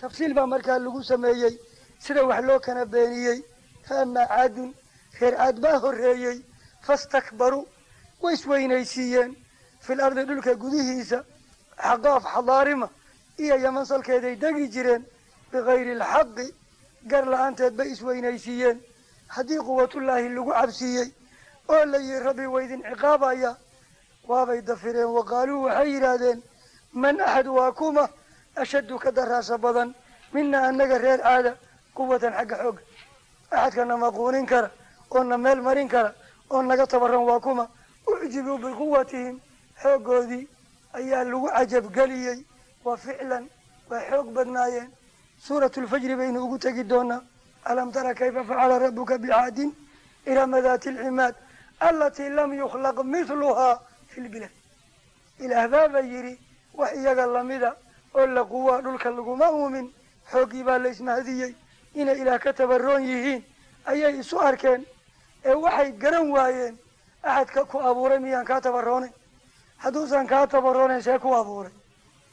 تفصيل بمركا اللجو سميي سيدا وحلو كان بينيي فأما عاد خير عاد باه الرئيي فاستكبروا ويسوينيسيين في الأرض دولك قديهيسا حقاف حضارمة إيا يمنصل كيدي دقي جيرين بغير الحق قرل أنت بيس وينيسيين هدي قوة الله اللي عبسيي أولي ربي ويدين عقابا يا وابي دفرين وقالوا وحيرادين من أحد واكومة أشد كدراس بضن منا أنك غير عادة قوة حق حق أحد كان مقونين كرا قلنا ميل مرين كرا قلنا قطبرا واكومة أعجبوا بقوتهم حق ذي أي اللي عجب قليي وفعلا وحق بدنايين سورة الفجر بين أقوتك الدونة ألم ترى كيف فعل ربك بعاد إرم ذات العماد التي لم يخلق مثلها في البلاد إلى باب يري وحيق الله مذا ولا قوة لك اللقماء من حقي بالاسم هذه إن إلى كتب الرونيهين أي سؤال كان وحي قرن وايين أحد كاكو أبو رميان كاتب الروني حدوثا كاتب الروني سيكو أبو رمي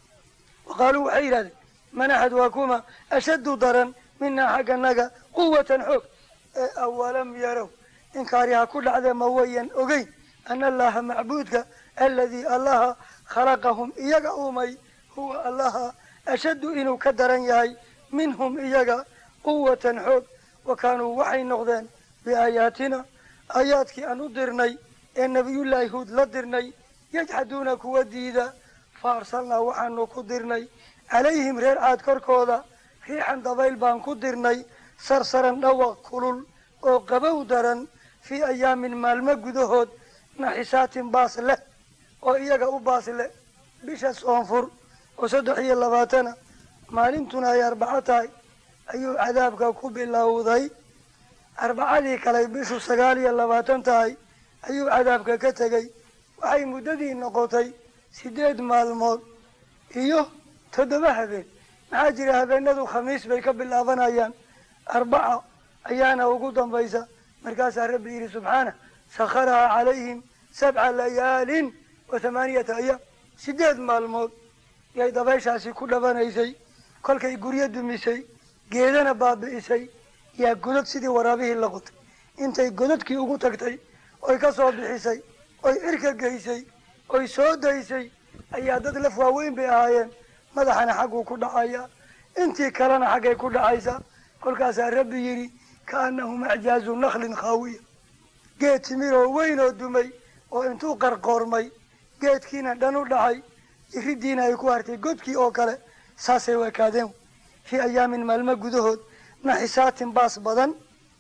وقالوا حيرا من أحد واكوما أشد ضرا منا حق النقا قوة حق أولم يروا إنكارها كل عذاب مويا أغي أن الله معبودك الذي الله خلقهم إياك أومي هو الله أشد إنه كدرا ياي منهم إياك قوة حق وكانوا وحي نغذان بآياتنا آياتك أن درني النبي الله يهود لدرني يجحدونك وديدا فارسلنا وحنو كدرني عليهم رير عاد كركودا ريحا ضبيل بان كدرني سرسرا نوا كلل أو قبو درا في أيام مالما قدهود نحسات باصلة أو إياك أو باصلة بشاس أنفر وصدحي اللباتنا مالنتنا يا أربعتاي أيو عذابك كوب الله وضي أربعة ذيك لي بشو سقالي اللباتن تاي أيو عذابك كتغي وحي مددي النقوطي سيديد مالمود إيوه تدبها بين ناجرها بين ندو خميس بيكب الله أيام 4 أيانا وقودا بيسا مركز ربي سبحانه سخرها عليهم 7 ليال و8 أيام سيديد مالمود يا دبيشاسي كل بنيسي كل كي غوريا دميسي geedana baabi'isay yaa godad sidii waraabihii la qutay intay godadkii ugu tagtay oy ka soo bixisay oy irka geysay oy soo daysay ayaa dad laf waaweyn bay ahaayeen madaxana xaggu ku dhacaya intii kalena xaggay ku dhacaysa kolkaasaa rabbi yidhi kaannahum acjaazu nakhlin khaawiya geed timiroo weyn oo dumay oo intuu qarqoormay geedkiina dhan u dhacay iridiina ay ku hartay godkii oo kale saasay wakaadeen في أيام مالما قدهود نحسات باس بدن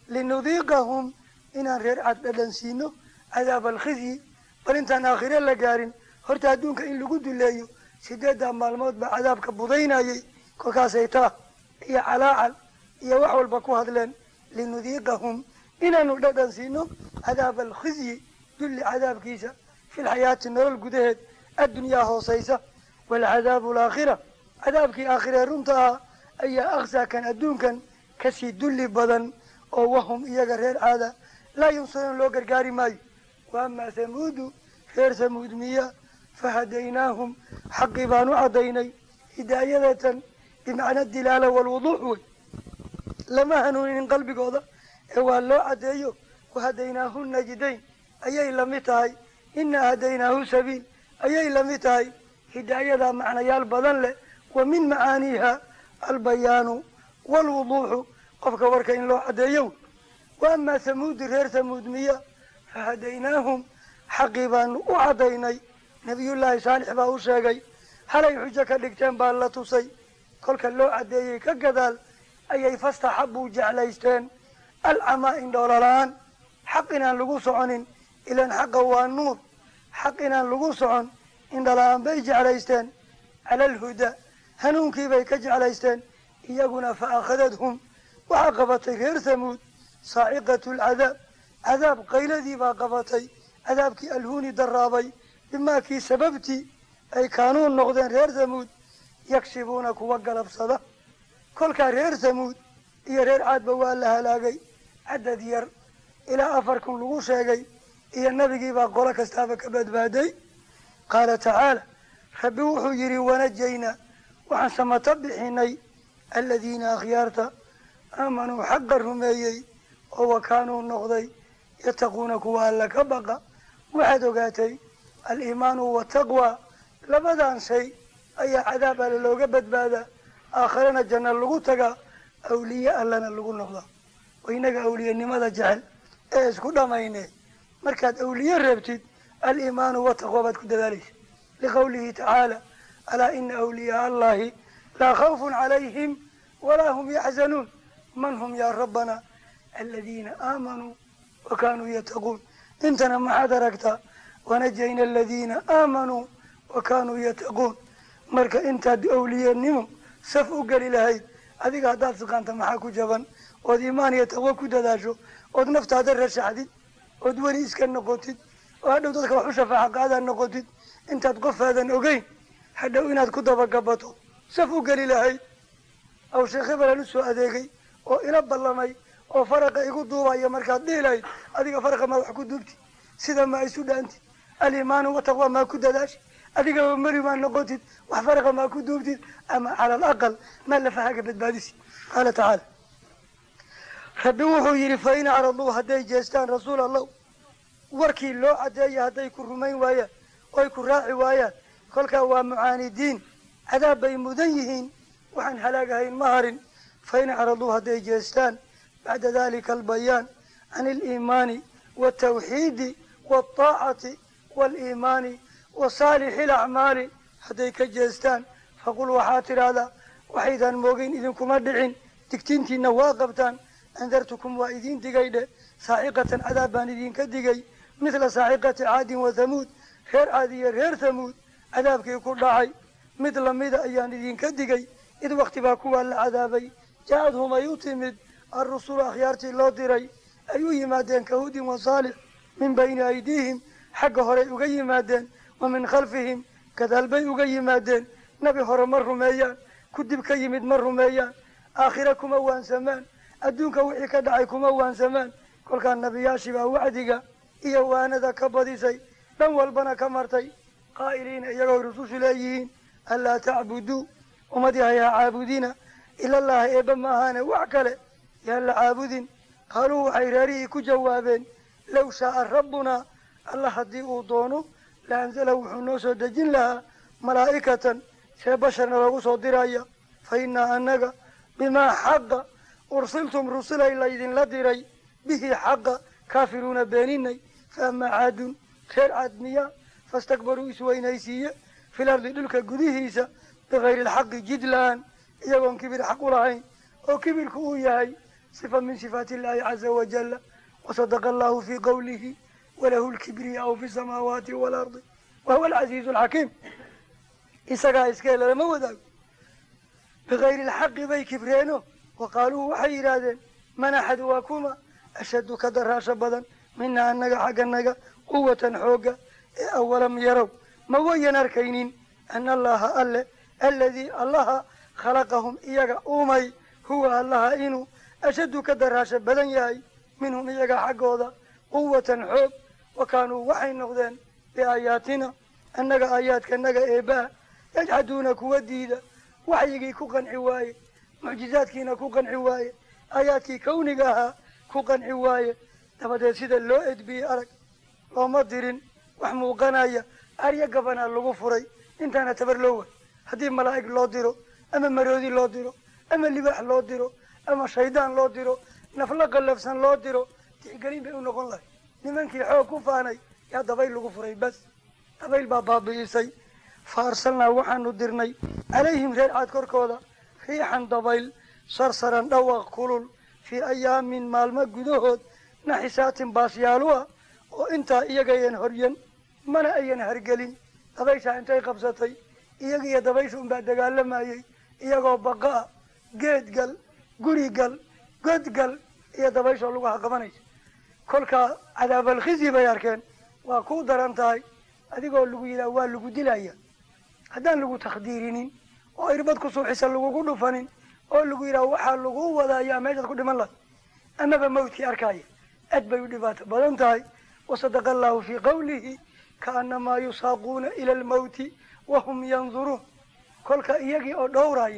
لنذيقهم إن غير عدد سينو عذاب الخزي فلنتان آخرين لقارن هرتا دونك إن لقود الله سيدادا مالموت بعذاب كبضينا كوكاسيتا هي علاعل هي وحول بكوهد لن لنذيقهم إن نعدد سينو عذاب الخزي دل عذاب كيسا في الحياة النور القدهد الدنيا هو سيسا والعذاب الآخرة عذاب كي آخرة رمتها أي أغزى كان أدون كان كسي دولي بدن أو وهم إياك غير عادة لا ينصرون لو قرقاري ماي وأما ثمود غير ثمود مية فهديناهم حقبان عضيني هداية بمعنى الدلالة والوضوح لما هنون من قلبي قوضة هو اللو عديو وهديناه النجدين أي لمتاي إن هديناه سبيل أي لمتاي هداية معنى يالبدن له ومن معانيها البيان والوضوح قفك وركين لو عديون وأما ثمود غير ثمود مية فهديناهم حقيبا وعديني نبي الله صالح باو شاقي هلي حجك اللقتين بالله كل لو عديي كقدال أي فاستحبوا جعليستين العماء دولاران حقنا لقوص عن إلى الحق والنور حقنا لقوص عن إن دولاران بيجي عليستين على الهدى هنون كي بيكج عليستين إيقنا فأخذتهم وعقبتي غير ثمود صاعقة العذاب عذاب قيل ذي باقبتي عذاب كي ألهوني درابي بما كي سببتي أي كانون نغذين غير ثمود يكسبونك وقلب صدا كل كغير ثمود إيا غير عاد بوالها لاقي عدد ير إلى أفركم لغوشاقي إيا النبي باقولك استافك بادي قال تعالى ربي وحو يري ونجينا وعن سمتبحيني الذين أخيارتا آمنوا حق الرميي وكانوا النقضي يتقون كوالا كبقى وعدقاتي الإيمان والتقوى لبدان شيء أي عذاب لو قبت بادا آخرنا الجنة اللغو تقى أولياء لنا اللغو النقضة وإنك أولياء لماذا جعل إيش كل ما ينه مركز أولياء ربتد الإيمان والتقوى بتكد ذلك لقوله تعالى ألا إن أولياء الله لا خوف عليهم ولا هم يحزنون من هم يا ربنا الذين آمنوا وكانوا يتقون انتنا ما حضركت ونجينا الذين آمنوا وكانوا يتقون مركا انت أولياء النمو سفو قليل هاي هذيك هداد سقانت محاكو جبان ود إيمان يتقوى كداداشو ود نفت هذا الرشاحدين ود وريس كان نقوتد وهذا ودادك وحوشة فحق هذا النقوتد انت تقف هذا النقين حتى وينات كدبا قبطو سفو قليل هاي أو شيخ بلا نسو أذيقي أو إلب اللمي أو فرق يقضوا يا مركات ديلاي أذيك فرق ما وحكو دوبتي سيدا ما يسود أنت الإيمان والتقوى ما كداداش أذيك مري ما نقوتد وحفرق ما كدوبتي أما على الأقل ما لفها قبل بادسي قال تعالى خبوحوا يرفعين على الله هدي جيستان رسول الله وركي اللو عدي هدي كرمين وايا ويكون راعي وايا كلك هو معاندين عذاب مدنيهين وحن هلاقهين مهر فإن عرضوا هدي جيستان بعد ذلك البيان عن الإيمان والتوحيد والطاعة والإيمان وصالح الأعمال هديك جيستان فقل وحاتر هذا وحيدا موقين إذنكم أدعين تكتينتي نواقبتان أنذرتكم وإذين تقيد صاعقة عذابان إذين كدقي مثل صاعقة عاد وثمود غير عادي غير ثمود عذابك يكون راعي مثل ميدا أيان إذين كدقي إذ وقت باكوا العذابي جاءتهم يتمد الرسول أخيارتي الله ديري أيوه مادين كهود وصالح من بين أيديهم حق هري أغي مادين ومن خلفهم كذا البي أغي مادين نبي هر مر ميان كدب كيمد مر ميان آخركم أوان زمان أدونك وحي كدعيكم أوان زمان كل كان نبي ياشبه وعدك إيا وانا ذا كبديسي لن والبنا كمرتي قائلين إيا رسول إليهين ألا تعبدوا ومدها يا عابدين إلا الله إبا ماهانا وعكله يا العابدين قالوا عيراري كجوابين لو شاء ربنا الله هديه دونه لأنزله حنوس دجين لها ملائكة سيبشرنا لغوص درايا فإنا أنك بما حق أرسلتم رسلا إلا إذن لدري به حق كافرون بينيني فأما عاد خير عدنيا فاستكبروا إسوينيسية في الأرض دلك قديهيسا بغير الحق جدلان يقوم كبير حق لهين أو كبير كوياي صفة من صفات الله عز وجل وصدق الله في قوله وله الكبرياء في السماوات والأرض وهو العزيز الحكيم إسقى إسكيل لما وذاك بغير الحق بي كبرينه وقالوا وحيرادين من أحد واكوما أشد كدراش بدن منا أنك حق أنك قوة حوقة أولم يروا موين أركينين أن الله الذي الله خلقهم إياك أومي هو الله إنه أشد كدراش بدن ياي منهم إياك حقوذا قوة حوق وكانوا وحي نغذين بآياتنا أنك آياتك أنك إيباء يجحدونك وديدا وحيكي كوكا عواية معجزاتكينا كوكا عواية آياتكي كونكها كوكا عواية تبدأ سيدا اللو إدبي أرك ومدرين وحمو قنايا أريا قبنا اللغو فري انتانا تبرلوه هدي ملائك لو ديرو أما مرودي لو ديرو أما اللباح لو ديرو أما شيطان لو ديرو نفلق اللفسان لو ديرو تحقرين بأنه نقول الله لمنكي حوكو فاني يا دبيل لغو فري بس دبيل بابا بيسي فارسلنا وحن ندرني عليهم غير عاد كركودا ريحا دبيل صرصرا دواق كلول في أيام من مالما قدوهد نحسات باسيالوها وإنتا إيقاين هريا منا أين هرقلين دبيشا انتاي قبصتي إيقايا دبيشون بعد قال لما إيقاو بقاء قيد قل قري قل قد قل إيا دبيشا لغا حقبانيش كلها عذاب الخزي بياركين وكو درانتاي أديقو اللغو يلاوان لغو دلايا هدان لغو تخديرينين oo irbad ku soo xisal lagu dhufanin oo lagu yiraahdo waxa lagu wadaaya meesha ku dhiman lahayd anaba mawdki arkay aad bay u dhibaato badan tahay wasadaqa Allahu fi qawlihi kaanama yusaquna ila al-maut wa hum yanzurun kolka iyagi oo dhowraya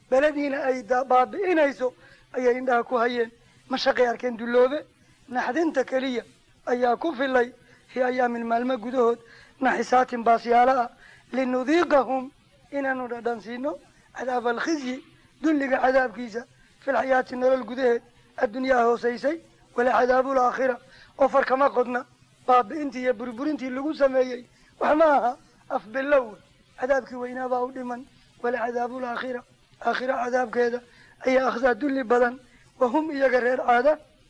belediina ay baabi'inayso ayay indhaha ku hayeen mashaqay arkeen dulloobe naxdinta keliya ayaa ku filay fii ayaamin maalmo gudahood naxisaatin baasyaala ah linudiiqahum inaanu dhadhansiino cadaab alkhizyi dulliga cadaabkiisa filxayaati nolol gudaheed addunyaa hoosaysay wala cadaabul aakhira oo far kama qodna baabi'intii iyo burburintii lagu sameeyey wax ma aha afbilow cadaabkii weynaa baa u dhiman wala cadaabul aakhira aakhira cadaabkeeda ayaa akhsaa dulli badan wahum iyaga reer caada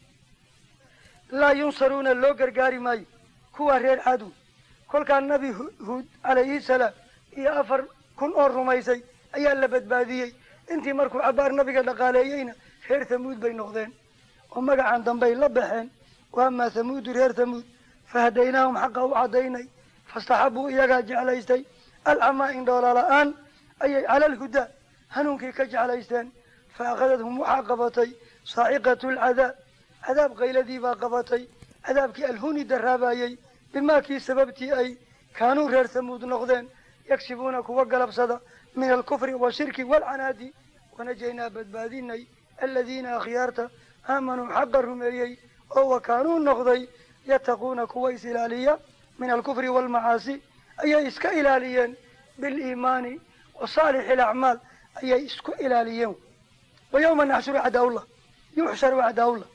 laa yunsaruuna loo gargaari maayo kuwa reer caadu kolkaa nabi huud calayhi salaam iyo 4,000 oo rumaysay ayaa la badbaadiyey intii markuu cabaar nabiga dhaqaaleeyeyna reer thamuud bay noqdeen oo magacan dambay la baxeen waamaa thamuudu reer thamuud fahadaynaahum xaqa u cadaynay fastaxabuu iyagaa jeclaystay alcamaa indhoola la-aan ayay cala alhudaa hanuunkii ka jeclaysteen fa akhadadhum waxaa qabatay saaciqatu alcadaab cadaab qayladii baa qabatay cadaabkii alhuni daraabayey bimaakii sababtii ay kaanuu reer thamuud noqdeen yaksibuuna kuwa galabsada min alkufri washirki waalcanaadi wanajaynaa badbaadinay aladiina akhyaarta aamanuu xaqa rumeeyey oo wakaanuu noqday yattaquuna kuwa is ilaaliya min alkufri waalmacaasi ayay iska ilaaliyeen biliimaani wa saalixi alacmaal ayay isku ilaaliyeen wayawma naxshuru acdaa'ullah yuxsharu acdaa'ullah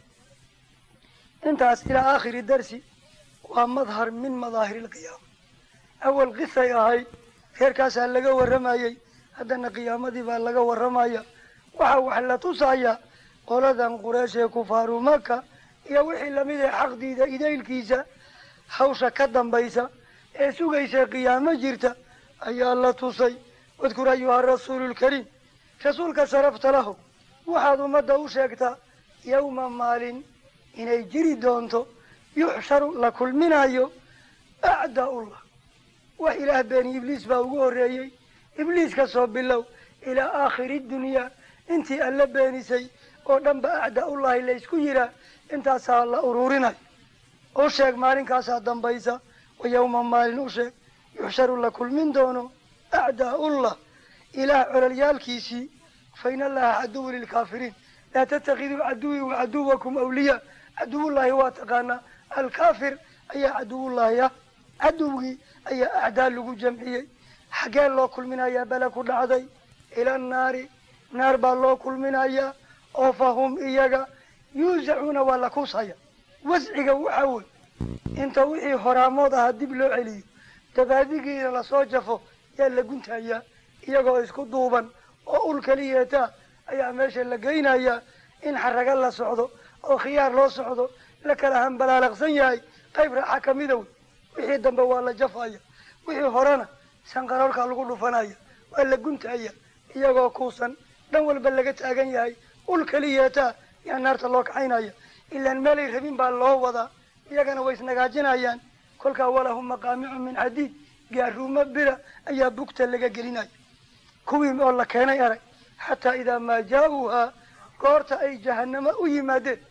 intaas ilaa aakhiri darsi waa madhar min madaahiri alqiyaama awal qisay ahayd reerkaasaa laga warramayey haddana qiyaamadii baa laga warramaya waxaa wax la tusayaa qoladan qureesh ee kufaaru maka iyo wixii lamid ee xaqdiida idaylkiisa hawsha ka dambaysa ee sugaysa qiyaamo jirta ayaa la tusay wadkur ayuha rasuulu lkariim rasuulka sharafta lahu waxaad ummadda u sheegtaa yawma maalin inay jiri doonto yuxsharu la kulminayo acdaa'ullah wax ilaah beeni ibliis baa ugu horreeyey ibliis ka soo bilow ilaa aakhiri dunyaa intii alla beenisay oo dhanba acdaa'ullahi laysku yiraa intaasaa la ururinayo u sheeg maalinkaasaa dambaysa wa yawma maalin u sheeg yuxsharu la kulmin doono acdaa'ullah ilaah cololyaalkiisii fa in allaha caduwun lilkaafiriin laa tatakiduu caduwii wa caduwakum awliyaa caduwullaahi waa taqaanaa alkaafir ayaa caduwullaahi ah cadowgii ayaa acdaa lagu jamciyey xaggee loo kulminayaa bele ku dhacday ila annaari naar baa loo kulminayaa oo fahum iyaga yuusacuuna waa la kuusaya wasciga waxaa wey inta wixii horaamood ahaa dib loo celiyo dabaadigiina lasoo jafo yaa la guntayaa iyagoo isku duuban oo ul kaliyeetaa ayaa meesha la geynayaa in xaraga la socdo oo khiyaar loo socdo la kala hambalaalaqsan yahay qayb raaxa kamida wey wixii dambe waa la jafaya wixii horena sanqaroolkaa lagu dhufanaya waa la guntaya iyagoo kuusan dhan walba laga taagan yahay ul kaliyeetaa yaa naarta loo kaxaynaya ilaan meelay rabin baa loo wadaa iyagana way isnagaajinayaan kolkaa walahum maqaamicu min xadiid gaaruuma bira ayaa bugta laga gelinaya kuwii oo la keenay arag xataa idaa maa jaa-uuhaa goorta ay jahanamo u yimaadeen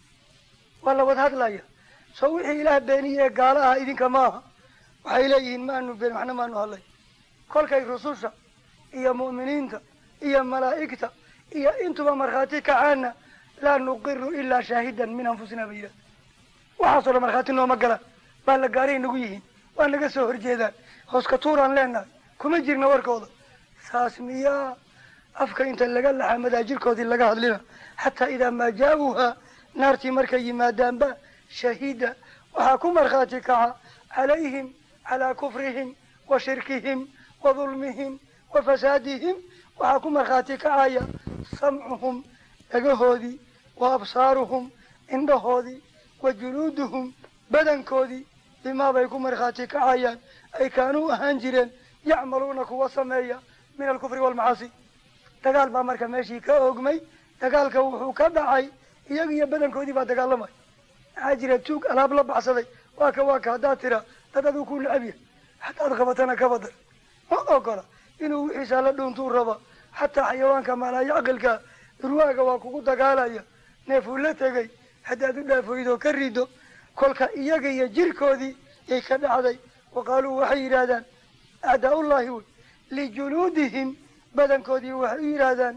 waa la wada hadlaya soo wixii ilaah beeniye ee gaala aha idinka maaha waxay leeyihiin maanu been waxna maanu hadlay kolkay rususha iyo mu'miniinta iyo malaa'igta iyo intuba markhaati kacaana laa nuqiru ilaa shaahidan min anfusina ba yidhahda waxaasoo dhan markhaati nooma galaan baa la gaaray nagu yihiin waa naga soo horjeedaan hooska tuuraan leenahay kuma jirna warkooda saas miyaa afka inta laga laxamadaa jirkoodii laga hadlina xataa idaa maa jaa-uuhaa naartii markay yimaadaanba shahiida waxaa ku markhaati kaca calayhim calaa kufrihim wa shirkihim wa dulmihim wa fasaadihim waxaa ku markhaati kacaya samcuhum dhagahoodii wa absaaruhum indhahoodii wa juluuduhum badankoodii bimaa bay ku markhaati kacayaan ay kaanuu ahaan jireen yacmaluuna kuwa sameeya min alkufri waalmacaasi dagaal baa marka meeshii ka oogmay dagaalka wuxuu ka dhacay iyaga iyo badankoodii baa dagaalamay maxaa jira tuug alaab la baxsaday waa ka haddaad tira dad aduu ku necab yahay haddaad qabatana ka badar ma ogola inuu wixiisaa la dhuuntuu raba xataa xayawaanka maalaayo caqilka durwaaga waa kugu dagaalaya neefuu la tegay haddaad u dhaafoydoo ka rido kolka iyaga iyo jirkoodii yay ka dhacday wa qaaluu waxay yidhaahdaan acdaa-ullaahi wey lijuluudihim badankoodii waxay u yidhaahdaan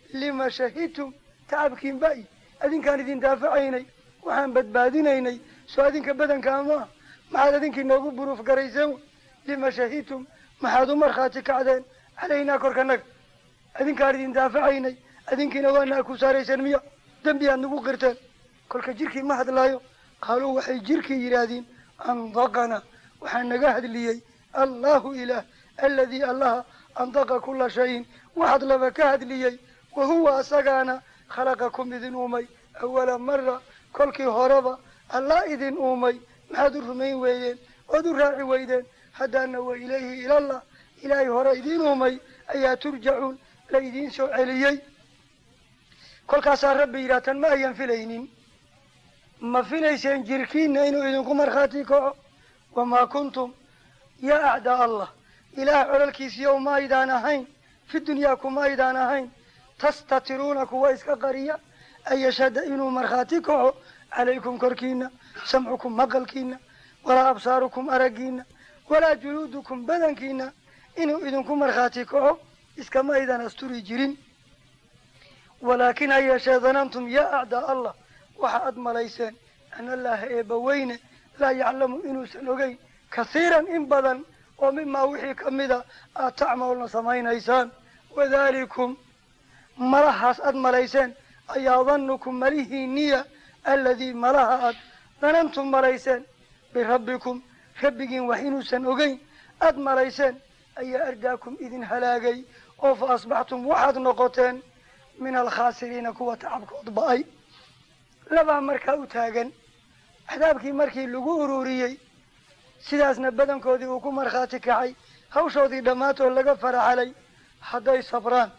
lima shahidtum tacabkiin ba'i adinkaan idin daafacaynay waxaan badbaadinaynay soo adinka badankaa maaha maxaad adinkii noogu buruuf garayseen lima shahidtum maxaad u markhaati kacdeen calaynaa korkanaga adinkaan idin daafacaynay adinkiina waanaa ku saaraysan miya dembi aad nagu qirteen kolka jirkii ma hadlaayo qaaluu waxay jirkii yidhaahdeen andaqana waxaa naga hadliyey allahu ilaah aladii allaha andaqa kula shayin waxaad laba ka hadliyey wahuwa asagaana khalaqakum idin uumay awala mara kolkii horeba allah idin uumay maxaad u rumayn weeyeen ood u raaci weydeen haddaana wa ilayhi ilallah ilaahay hore idiin uumay ayaa turjacuun la idiin soo celiyey kolkaasaa rabbi yidhaha tan ma ayan filaynin ma filayseen jirkiina inuu idinku markhaati kaco wamaa kuntum yaa acdaa allah ilaah colalkiisiyow ma aydaan ahayn fi dunyaa kuma aydaan ahayn tastatiruuna kuwa iska qariya an yashhada inuu markhaati kaco calaykum korkiina samcukum maqalkiina walaa absaarukum araggiina walaa juluudukum badankiina inuu idinku markhaati kaco iskama aydan asturi jirin walaakin ha yeeshee danantum yaa acdaa allah waxa aad malayseen ana allaha eebbaweyne laa yaclamu inuusan ogeyn kasiiran in badan oo mimaa wixii kamida aad tacmaluna samaynaysaan wadalikum malahaas aad malayseen ayaa danukum malihiiniya aladii malaha aad danantum malayseen birabbikum rabbigiin wax inuusan ogeyn aad malayseen ayaa ardaakum idin halaagay oo fa asbaxtum waxaad noqoteen min alkhaasiriina kuwa tacabkood ba-ay labaa markaa u taagan cadaabkii markii lagu ururiyey sidaasna badankoodii uu ku markhaati kacay hawshoodii dhammaantood laga faraxalay hadday sabraan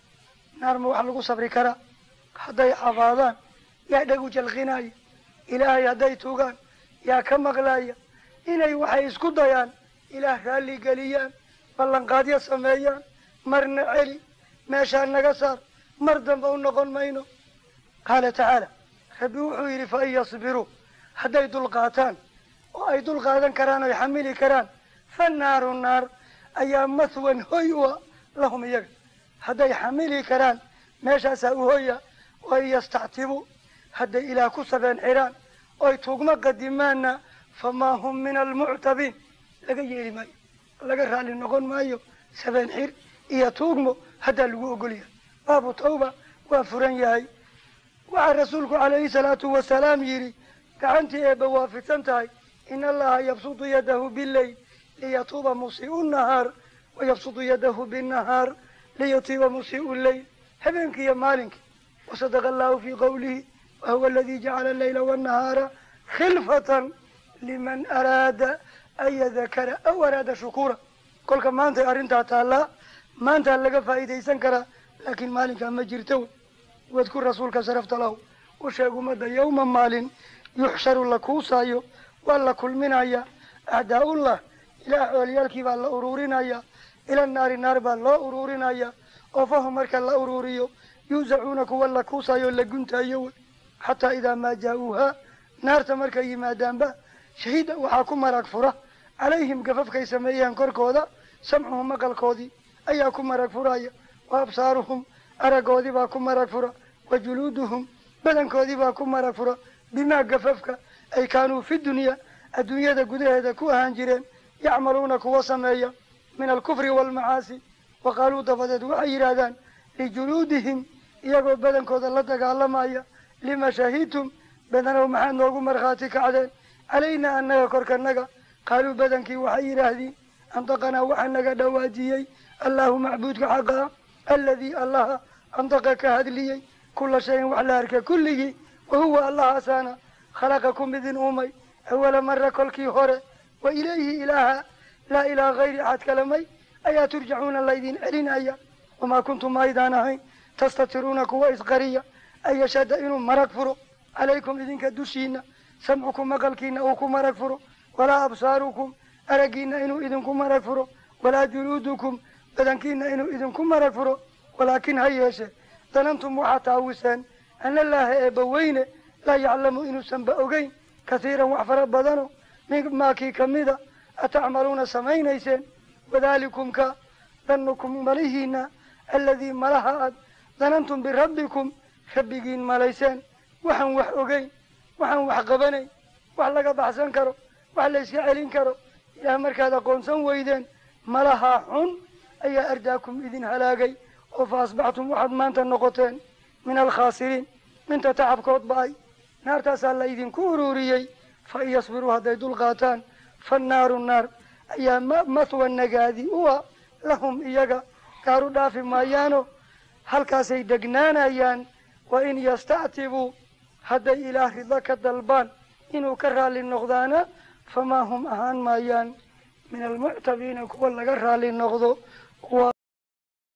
naar ma wax lagu sabri karaa hadday cabaadaan yaa dhagu jalqinaya ilaahay hadday tugaan yaa ka maqlaaya inay waxay isku dayaan ilaah raalli geliyaan ballanqaadyo sameeyaan marna celi meeshaa naga saar mar damba u noqon mayno qaala tacaala rabbi wuxuu yidhi fa in yasbiruu hadday dulqaataan oo ay dulqaadan karaan oy xamili karaan fa naaru naar ayaa mathwan hoy u ah lahum iyaga hadday xamili karaan meeshaasaa u hoya oo in yastactibuu hadday ilaah ku sabeen xiraan oy tugma qadimaanna famaa hum min almuctabiin laga yeeli maayo laga raalli noqon maayo sabeen xir iyo tuugmo haddaa lagu ogolyahay baabu tawba waa furan yahay waxaa rasuulku calayhi salaatu wasalaam yidhi gacantii eebba waa fidsan tahay in allaha yabsudu yadahu bileyl liyatuuba musii'u nahaar wayabsudu yadahu binnahaar liyutiiba musii'u leyl habeenkii iyo maalinkii wasadaqa allahu fii qawlihi wahuwa aladii jacala alleyla wannahaara khilfatan liman araada an yadakara aw araada shukuura kolka maantay arrintaa taallaa maantaa laga faa'iidaysan karaa laakiin maalinkaa ma jirto wadku rasuulka sharafta lahu u sheeg ummadda yawma maalin yuxsharu la kuusaayo waa la kulminaya acdaa-ullah ilaah coolyaalkii baa la ururinaya ila naari naar baa loo ururinaya oo fahum marka la ururiyo yuusacuuna kuwa la kuusaayo la guntaayo wey xataa idaa maa jaa-uuhaa naarta markay yimaadaanba shahiida waxaa ku marag fura calayhim gafafkay sameeyeen korkooda samcuhum maqalkoodii ayaa ku marag furaya wa absaaruhum araggoodii baa ku marag fura wa juluuduhum badankoodii baa ku marag fura bimaa gafafka ay kaanuu fi dunya adduunyada gudaheeda ku ahaan jireen yacmaluuna kuwa sameeya min alkufri waalmacaasi wa qaaluu dabadeed waxay yidhaahdaan lijuluudihim iyagoo badankooda la dagaalamaya lima shahidtum badanow maxaad noogu markhaati kacdeen calaynaa annaga korkanaga qaaluu badankii waxay yidhaahdeen andaqanaa waxaa naga dhawaajiyey allahu macbuudka xaqaa aladii allaha andaqa ka hadliyey kula shayin wax la arka kulligii wahuwa allahaasaana khalaqakum idin uumay awala mara kolkii hore wa ilayhi ilaaha laa ilaa hayri axad kalamay ayaa turjacuuna laydin celinaya wamaa kuntum aydaan ahayn tastatiruuna kuwa isqariya an yashhada inuu marag furo calaykum idinka dushiina samcukum maqalkiina uu ku marag furo walaa absaarukum araggiina inuu idinku marag furo walaa juluudukum badankiina inuu idinku marag furo walaakin ha yeeshe danantum waxaad taawiseen ana allaaha eebbaweyne laa yaclamu inuusanba ogeyn kasiiran wax fara badano mimaa kii kamida atacmaluuna samaynayseen wadalikum ka danukum malihiina aladii malaha aad danantum birabbikum rabbigiin malayseen waxaan wax ogeyn waxaan wax qabanay wax laga baxsan karo wax la iska celin karo ilaah markaad aqoonsan weydeen malaha xun ayaa ardaakum idin halaagay oo fa asbaxtum waxaad maanta noqoteen min alkhaasiriin inta tacabkood ba'ay naartaasaa la idinku ururiyey fa in yasbiruu hadday dul qaataan fannaaru naar ayaa mathwa nagaadi uwa lahum iyaga gaaru dhaafi maayaano halkaasay degnaanayaan wa in yastactibuu hadday ilaah rida ka dalbaan inuu ka raalli noqdaana famaa hum ahaan maayaan min almuctabiina kuwa laga raalli noqdo